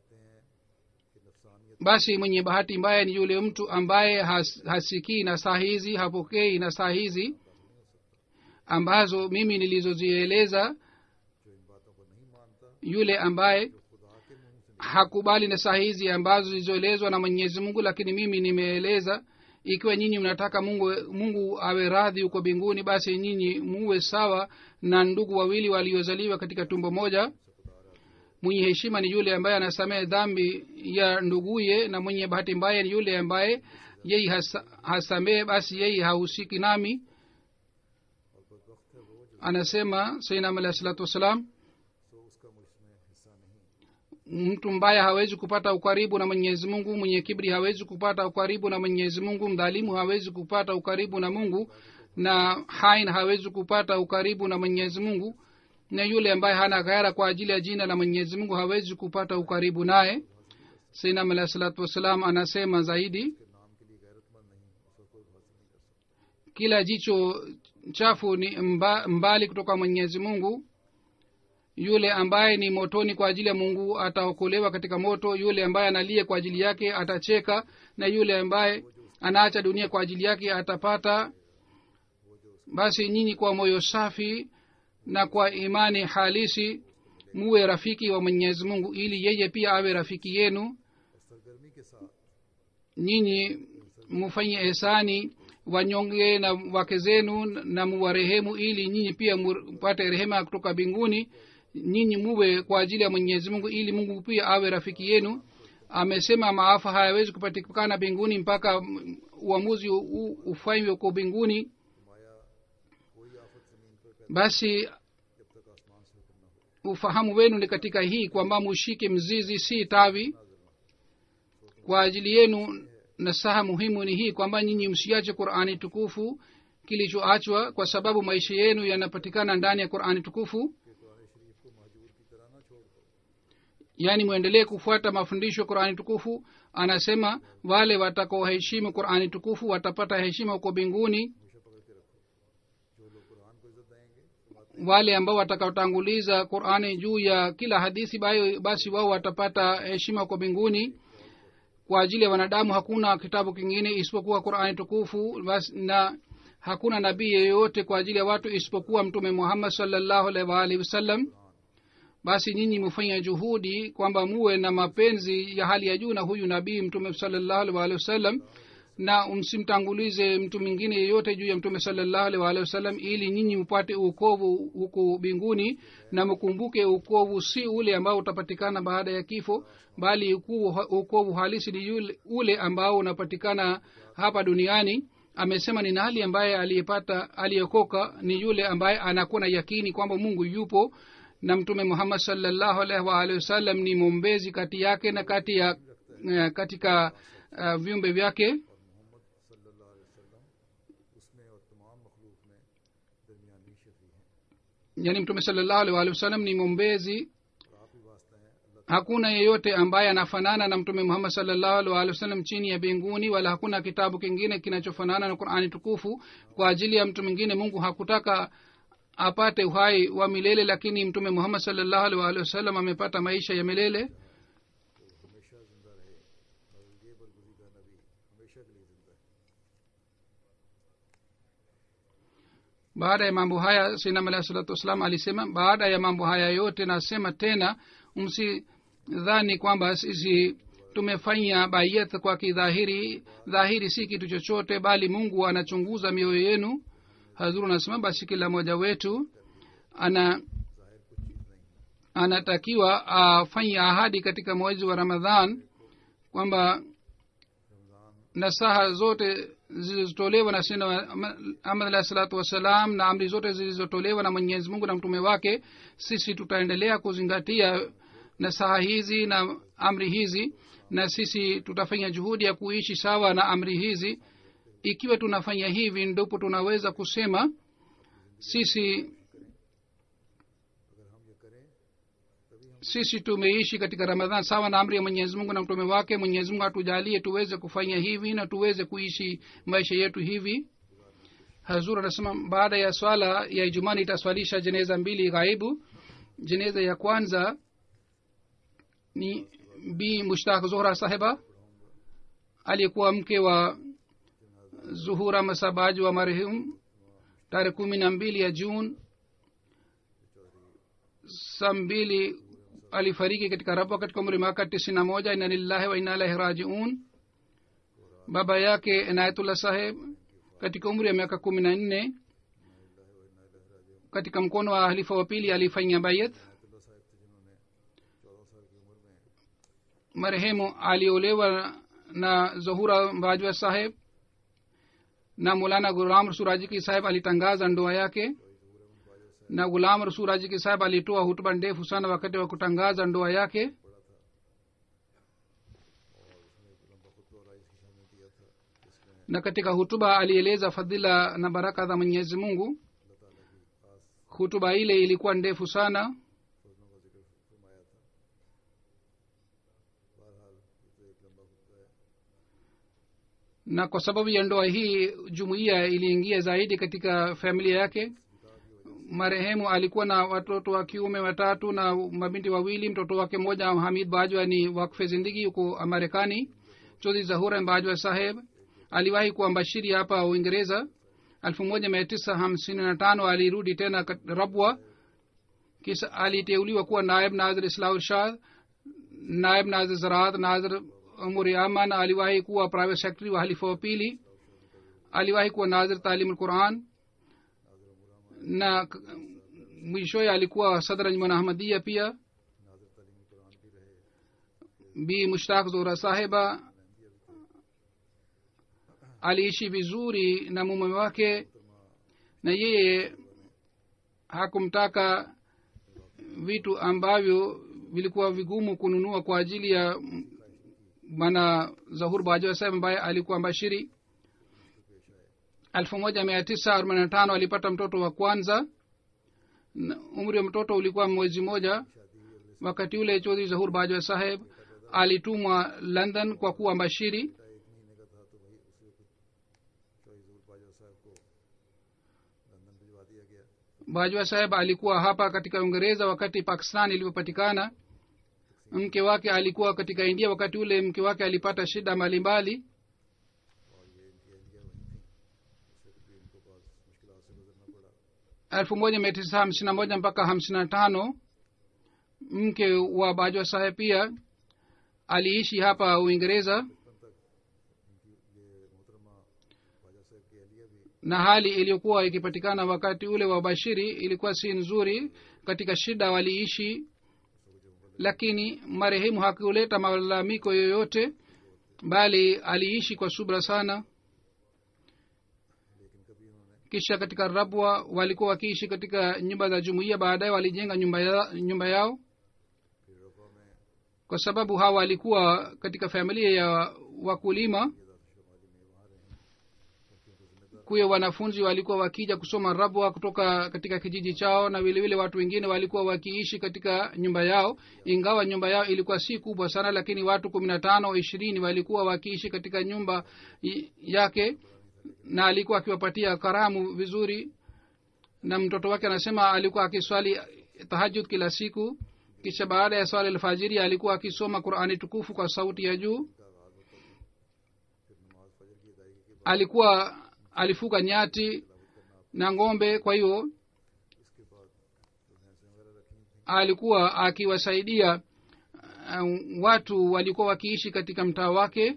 basi mwenye bahati mbaya ni yule mtu ambaye has, hasikii na saa hizi, hapokei na saa hizi ambazo mimi nilizozieleza. Yule ambaye hakubali na saa hizi ambazo zilizoelezwa na Mwenyezi Mungu, lakini mimi nimeeleza. Ikiwa nyinyi mnataka Mungu Mungu awe radhi huko mbinguni, basi nyinyi muwe sawa na ndugu wawili waliozaliwa katika tumbo moja. Mwenye heshima ni yule ambaye anasamehe dhambi ya nduguye, na mwenye bahati mbaya ni yule ambaye yeye hasa, hasamehe, basi yeye hahusiki nami. Anasema Sayyidina Alayhi Salatu Wasalam, mtu mbaya hawezi kupata ukaribu na Mwenyezi Mungu, mwenye kibri hawezi kupata ukaribu na Mwenyezi Mungu, mdhalimu hawezi kupata ukaribu na Mungu, na hain hawezi kupata ukaribu na Mwenyezi Mungu, na yule ambaye hana ghaira kwa ajili ya jina la Mwenyezi Mungu hawezi kupata ukaribu naye. sayyidina alayhi salatu wasalam anasema zaidi, kila jicho chafu ni mba, mbali kutoka Mwenyezi Mungu. Yule ambaye ni motoni kwa ajili ya Mungu ataokolewa katika moto, yule ambaye analia kwa ajili yake atacheka, na yule ambaye anaacha dunia kwa ajili yake atapata. Basi nyinyi kwa moyo safi na kwa imani halisi muwe rafiki wa Mwenyezi Mungu, ili yeye pia awe rafiki yenu. Nyinyi mufanye ihsani wanyonge na wake zenu na muwarehemu, ili nyinyi pia mpate rehema kutoka mbinguni. Nyinyi muwe kwa ajili ya Mwenyezi Mungu, ili Mungu pia awe rafiki yenu. Amesema maafa hayawezi kupatikana mbinguni mpaka uamuzi ufanywe kwa mbinguni. Basi ufahamu wenu ni katika hii kwamba mushike mzizi si tawi. Kwa ajili yenu nasaha muhimu ni hii kwamba nyinyi msiache Qur'ani tukufu kilichoachwa, kwa sababu maisha yenu yanapatikana ndani ya Qur'ani tukufu. Yani muendelee kufuata mafundisho ya Qur'ani tukufu. Anasema wale watakaoheshimu Qur'ani tukufu watapata heshima huko mbinguni. Wale ambao watakaotanguliza Qur'ani juu ya kila hadithi, basi wao watapata heshima huko mbinguni. Kwa ajili ya wanadamu hakuna kitabu kingine isipokuwa Qur'ani tukufu, basi na hakuna nabii yeyote kwa ajili ya watu isipokuwa Mtume Muhammad sallallahu alaihi wasallam. Basi nyinyi mfanye juhudi kwamba muwe na mapenzi ya hali ya juu na huyu nabii Mtume sallallahu alaihi wasallam, na umsimtangulize mtu mwingine yeyote juu ya Mtume sallallahu alaihi wasallam, ili nyinyi mpate uokovu huko mbinguni. Na mkumbuke uokovu si ule ambao utapatikana baada ya kifo, bali uokovu halisi ni yule ule ambao unapatikana hapa duniani. Amesema ni nani ambaye aliyepata aliyokoka? Ni yule ambaye anakuwa na yakini kwamba Mungu yupo na Mtume Muhammad sallallahu alaihi wasallam ni mwombezi kati yake na kati ya uh, katika uh, viumbe vyake. Yani Mtume sallallahu alaihi wasallam ni mwombezi. Hakuna yeyote ambaye anafanana na Mtume Muhammad sallallahu alaihi wasallam chini ya mbinguni, wala hakuna kitabu kingine kinachofanana na Qur'ani tukufu. Kwa ajili ya mtu mwingine Mungu hakutaka apate uhai wa milele, lakini Mtume Muhammad sallallahu alaihi wasallam amepata maisha ya milele. Baada ya mambo haya Sayyidina alayhi salatu wasallam alisema, baada ya mambo haya yote nasema tena, msidhani kwamba sisi tumefanya bayat kwa kidhahiri. Dhahiri si kitu chochote, bali Mungu anachunguza mioyo yenu. Hazuru nasema basi kila mmoja wetu ana anatakiwa afanye ahadi katika mwezi wa Ramadhan kwamba nasaha zote zilizotolewa na Sayyidina Ahmad alayhi salatu wasalam na amri zote zilizotolewa na Mwenyezi Mungu na mtume wake, sisi tutaendelea kuzingatia nasaha hizi na amri hizi, na sisi tutafanya juhudi ya kuishi sawa na amri hizi. Ikiwa tunafanya hivi, ndipo tunaweza kusema sisi sisi tumeishi katika Ramadhan sawa na amri ya Mwenyezi Mungu na mtume wake. Mwenyezi Mungu atujalie tuweze kufanya hivi na tuweze kuishi maisha yetu hivi. Hazur anasema baada ya swala ya Ijumaa itaswalisha jeneza mbili ghaibu. Jeneza ya kwanza ni Bi Mushtaq Zuhra sahiba, aliyekuwa mke wa Zuhura Masabaji wa marehemu. Tarehe kumi na mbili ya Juni saa mbili alifariki katika Rabwa katika umri miaka tisini na moja. Inna lillahi wa inna ilaihi rajiun. Baba yake Inayatullah saheb katika umri wa miaka kumi na nne katika mkono wa halifa wa pili alifanya bayat. Marehemu aliolewa na Zuhura Bajwa saheb, na Maulana Ghulam Rasulaji ki saheb alitangaza ndoa yake, na Ghulam Rasulaji ki saheb alitoa hutuba ndefu sana wakati wa kutangaza ndoa yake. Na katika hutuba alieleza fadhila na baraka za Mwenyezi Mungu. Hutuba ile ilikuwa ndefu sana. na kwa sababu ya ndoa hii jumuiya iliingia zaidi katika familia yake. Marehemu alikuwa na watoto wa kiume watatu na mabinti wawili. Mtoto wake mmoja Hamid Bajwa ni wakfe zindagi yuko Marekani. Chaudhry Zahura Bajwa saheb aliwahi kuwa mbashiri hapa Uingereza. elfu moja mia tisa hamsini na tano alirudi tena Rabwa, kisha aliteuliwa kuwa naib nazir Islah Irshad, naib nazir Zaraat, nazir Umur Aman. Aliwahi kuwa private secretary wa halifa wa pili. Aliwahi kuwa nazir Talim al-Quran na mwishowe alikuwa sadr Anjuman Ahmadiyya pia. Bi Mushtaq Zohra sahiba aliishi vizuri na mume wake, na yeye hakumtaka vitu ambavyo vilikuwa vigumu kununua kwa ajili ya bwana Zahur Bajwa sahib ambaye alikuwa mbashiri. elfu moja mia tisa arobaini na tano alipata mtoto wa kwanza. Umri wa mtoto ulikuwa mwezi moja. Wakati ule Chaudhry Zahur Bajwa sahib alitumwa London kwa kuwa mbashiri. Bajwa sahib alikuwa hapa katika Uingereza wakati Pakistan ilipopatikana. Mke wake alikuwa katika India wakati ule. Mke wake alipata shida mbalimbali. elfu moja mia tisa hamsini na moja mpaka hamsini na tano mke wa Bajwa sahib pia aliishi hapa Uingereza, na hali iliyokuwa ikipatikana wakati ule wa bashiri ilikuwa si nzuri. Katika shida waliishi, lakini marehemu hakuleta malalamiko yoyote, bali aliishi kwa subra sana. Kisha katika Rabwa walikuwa wakiishi katika nyumba za jumuiya. Baadaye walijenga nyumba, ya, nyumba yao kwa sababu hawa walikuwa katika familia ya wakulima. Kuyo wanafunzi walikuwa wakija kusoma Rabwa kutoka katika kijiji chao, na vile vile watu wengine walikuwa wakiishi katika nyumba yao. Ingawa nyumba yao ilikuwa si kubwa sana, lakini watu kumi na tano ishirini walikuwa wakiishi katika nyumba yake, na alikuwa akiwapatia karamu vizuri. Na mtoto wake anasema alikuwa akiswali tahajjud kila siku, kisha baada ya swala alfajiri alikuwa akisoma Qur'ani tukufu kwa sauti ya juu. Alikuwa alifuga nyati na ng'ombe, kwa hiyo alikuwa akiwasaidia um, watu walikuwa wakiishi katika mtaa wake.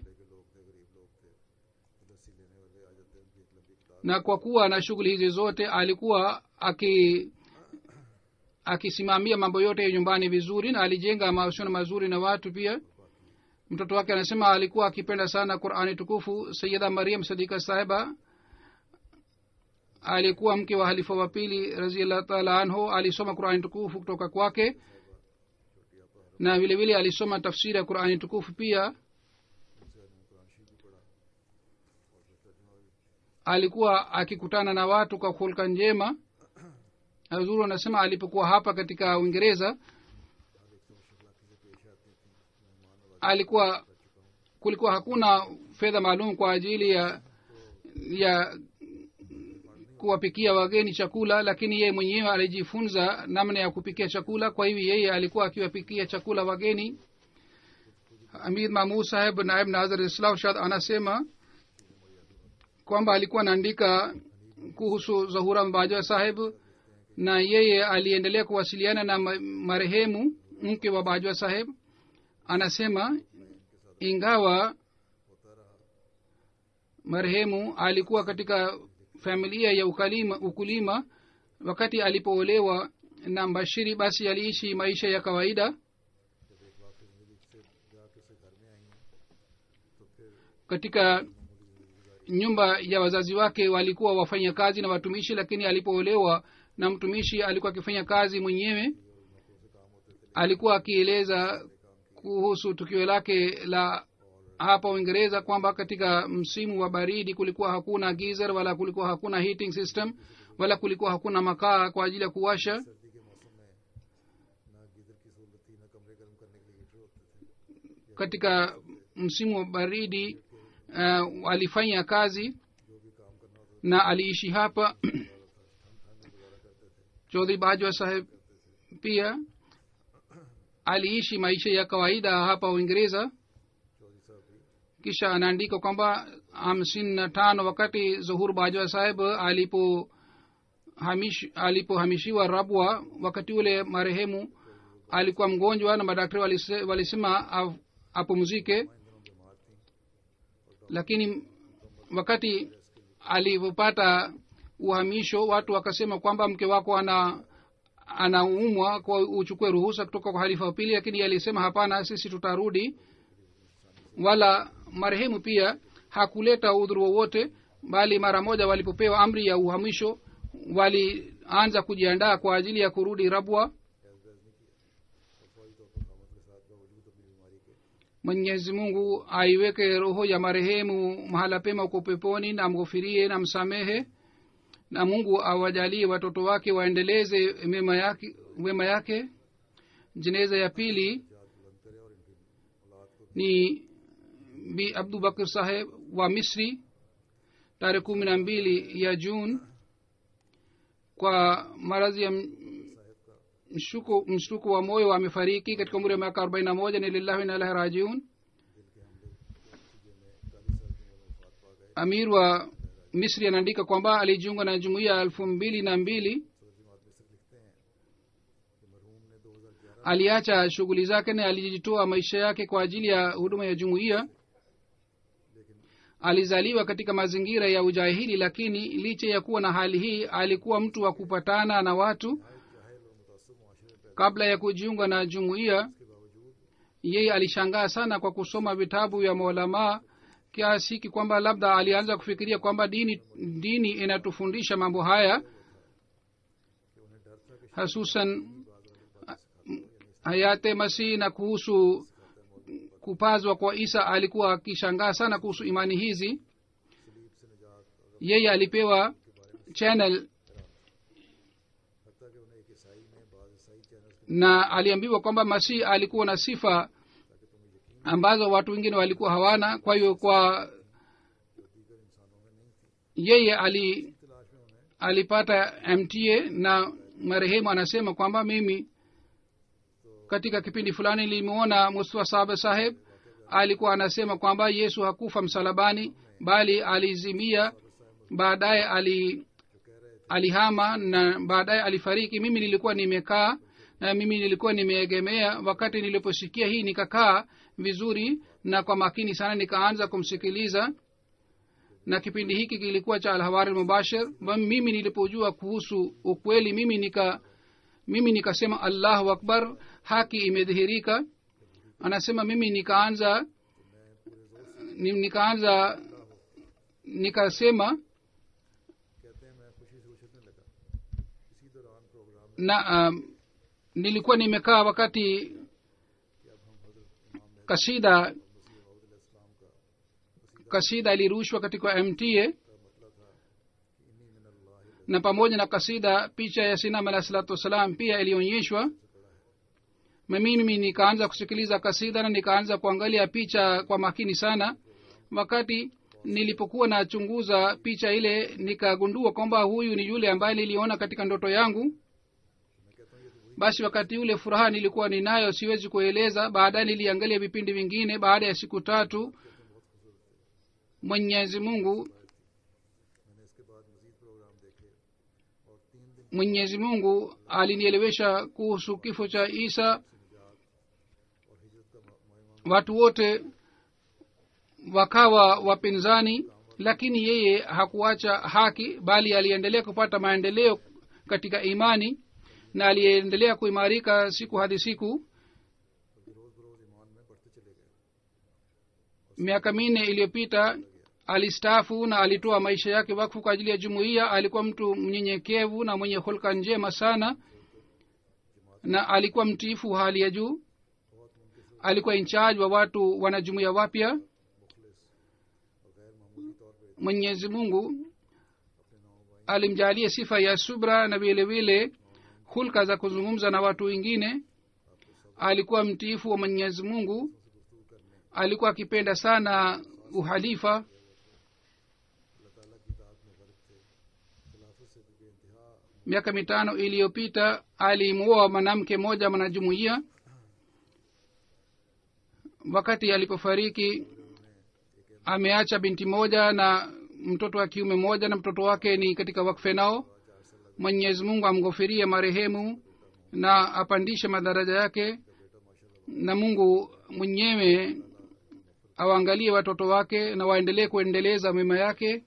Na kwa kuwa na shughuli hizi zote alikuwa aki akisimamia mambo yote ya nyumbani vizuri, na alijenga mahusiano mazuri na watu pia. Mtoto wake anasema alikuwa akipenda sana Qur'ani tukufu. Sayyida Maryam Siddiqa sahiba alikuwa mke wa halifa wa pili radhiyallahu ta'ala anhu. Alisoma Qur'ani tukufu kutoka kwake, na vile vile alisoma tafsiri ya Qur'ani tukufu pia. Alikuwa akikutana na watu kwa hulka njema. Hazuru anasema alipokuwa hapa katika Uingereza alikuwa kulikuwa hakuna fedha maalum kwa ajili ya ya kuwapikia wageni chakula, lakini yeye mwenyewe alijifunza namna ya kupikia chakula. Kwa hivyo yeye alikuwa akiwapikia chakula wageni. Amir Mahmud sahib naib nazir Islah Irshad anasema kwamba alikuwa anaandika kuhusu Zahura Bajwa sahib, na yeye aliendelea kuwasiliana na marehemu mke wa Bajwa sahib. Anasema ingawa marehemu alikuwa katika familia ya ukulima, ukulima wakati alipoolewa na mbashiri, basi aliishi maisha ya kawaida. Katika nyumba ya wazazi wake walikuwa wafanya kazi na watumishi, lakini alipoolewa na mtumishi alikuwa akifanya kazi mwenyewe. Alikuwa akieleza kuhusu tukio lake la hapa Uingereza kwamba katika msimu wa baridi kulikuwa hakuna geyser wala kulikuwa hakuna heating system wala kulikuwa hakuna makaa kwa ajili ya kuwasha. Katika msimu wa baridi uh, alifanya kazi na aliishi hapa. Chaudhry bajwa saheb pia aliishi maisha ya kawaida hapa Uingereza. Kisha anaandika kwamba hamsini na tano wakati Zuhur bajwa saheb alipo hamish alipohamishiwa Rabwa, wakati ule marehemu alikuwa mgonjwa na madaktari walisema apumzike, lakini wakati alipopata uhamisho watu wakasema kwamba mke wako ana anaumwa, kwa uchukue ruhusa kutoka kwa halifa wa pili, lakini alisema hapana, sisi tutarudi. Wala marehemu pia hakuleta udhuru wowote, bali mara moja walipopewa amri ya uhamisho walianza kujiandaa kwa ajili ya kurudi Rabwa. Mwenyezi Mungu aiweke roho ya marehemu mahala pema uko peponi na amghufirie na msamehe, na Mungu awajalie watoto wake waendeleze mema yake wema yake. Jeneza ya pili ni Bi Abdul Bakr Saheb wa Misri, tarehe kumi na mbili ya Juni, kwa maradhi ya mshuko mshtuko wa moyo amefariki katika umri wa miaka arobaini na moja. Ni lillahi wa inna ilaihi rajiun. Amir wa Misri anaandika kwamba alijiunga na jumuiya elfu mbili na mbili. Aliacha shughuli zake na alijitoa maisha yake kwa ajili ya huduma ya jumuiya. Alizaliwa katika mazingira ya ujahili, lakini licha ya kuwa na hali hii alikuwa mtu wa kupatana na watu. Kabla ya kujiunga na jumuiya, yeye alishangaa sana kwa kusoma vitabu vya maulama, kiasi hiki kwamba labda alianza kufikiria kwamba dini dini inatufundisha mambo haya, hususan hayate Masih na kuhusu kupazwa kwa Isa. Alikuwa akishangaa sana kuhusu imani hizi. Yeye alipewa channel na aliambiwa kwamba Masih alikuwa na sifa ambazo watu wengine walikuwa hawana. Kwa hiyo kwa yeye ali alipata M T A, na marehemu anasema kwamba mimi katika kipindi fulani nilimuona Mustafa Sahib Saheb alikuwa anasema kwamba Yesu hakufa msalabani bali alizimia, baadaye ali alihama na baadaye alifariki. Mimi nilikuwa nimekaa na mimi nilikuwa nimeegemea. Wakati niliposikia hii nikakaa vizuri na kwa makini sana, nikaanza kumsikiliza, na kipindi hiki kilikuwa cha Al-Hawari Mubashir. Mimi nilipojua kuhusu ukweli, mimi nika mimi nikasema Allahu Akbar, haki imedhihirika. Anasema mimi nikaanza nikaanza nikasema na um, nilikuwa nimekaa wakati kasida kasida ilirushwa katika M T A, na pamoja na kasida picha ya Sinam alayhi salatu wasalam pia ilionyeshwa. Mimi nikaanza kusikiliza kasida na nikaanza kuangalia picha kwa makini sana. Wakati nilipokuwa nachunguza picha ile, nikagundua kwamba huyu ni yule ambaye niliona katika ndoto yangu. Basi wakati ule furaha nilikuwa ninayo siwezi kueleza. Baadaye niliangalia vipindi vingine. Baada ya siku tatu Mwenyezi Mungu Mwenyezi Mungu alinielewesha kuhusu kifo cha Isa. Watu wote wakawa wapinzani, lakini yeye hakuacha haki, bali aliendelea kupata maendeleo katika imani na aliendelea kuimarika siku hadi siku. Miaka minne iliyopita alistaafu na alitoa maisha yake wakfu kwa ajili ya jumuiya. Alikuwa mtu mnyenyekevu na mwenye hulka njema sana, na alikuwa mtiifu hali ya juu. Alikuwa in charge wa watu wanajumuiya wapya. Mwenyezi Mungu alimjalia sifa ya subra na vile vile hulka za kuzungumza na watu wengine. Alikuwa mtiifu wa Mwenyezi Mungu. Alikuwa akipenda sana uhalifa. Miaka mitano iliyopita alimuoa mwanamke mmoja mwanajumuiya. Wakati alipofariki ameacha binti moja na mtoto wa kiume moja, na mtoto wake ni katika wakfe nao. Mwenyezi Mungu amghofirie marehemu na apandishe madaraja yake, na Mungu mwenyewe awaangalie watoto wake na waendelee kuendeleza mema yake.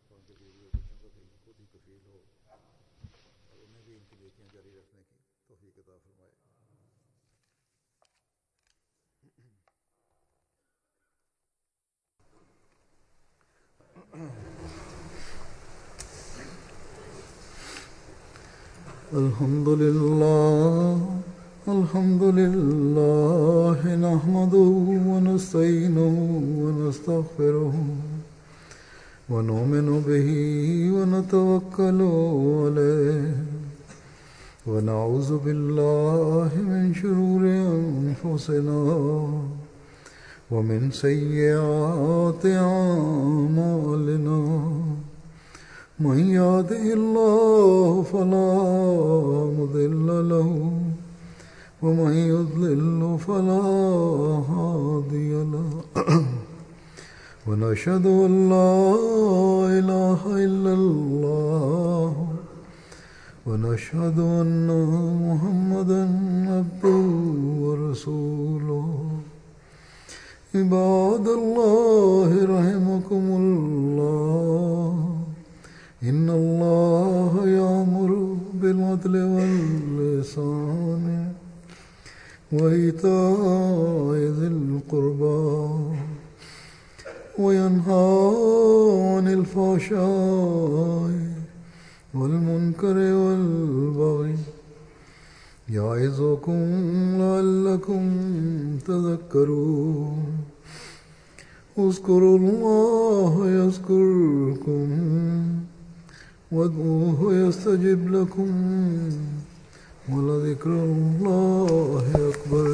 Alhamdulillah, alhamdulillah, nahmaduhu wa nasta'inuhu wa nastaghfiruhu wa nu'minu bihi wa natawakkalu alayhi wa na'udhu billahi min shururi anfusina wa min sayyiati a'malina. من يهده الله فلا مضل له ومن يضلل فلا هادي له ونشهد أن لا إله إلا الله ونشهد أن محمدا عبده ورسوله. عباد الله رحمكم الله، إن الله يأمر بالعدل والإحسان وإيتاء ذي القربى وينهى عن الفحشاء والمنكر والبغي يعظكم لعلكم تذكرون. اذكروا الله يذكركم وادعوه يستجب لكم ولذكر الله أكبر.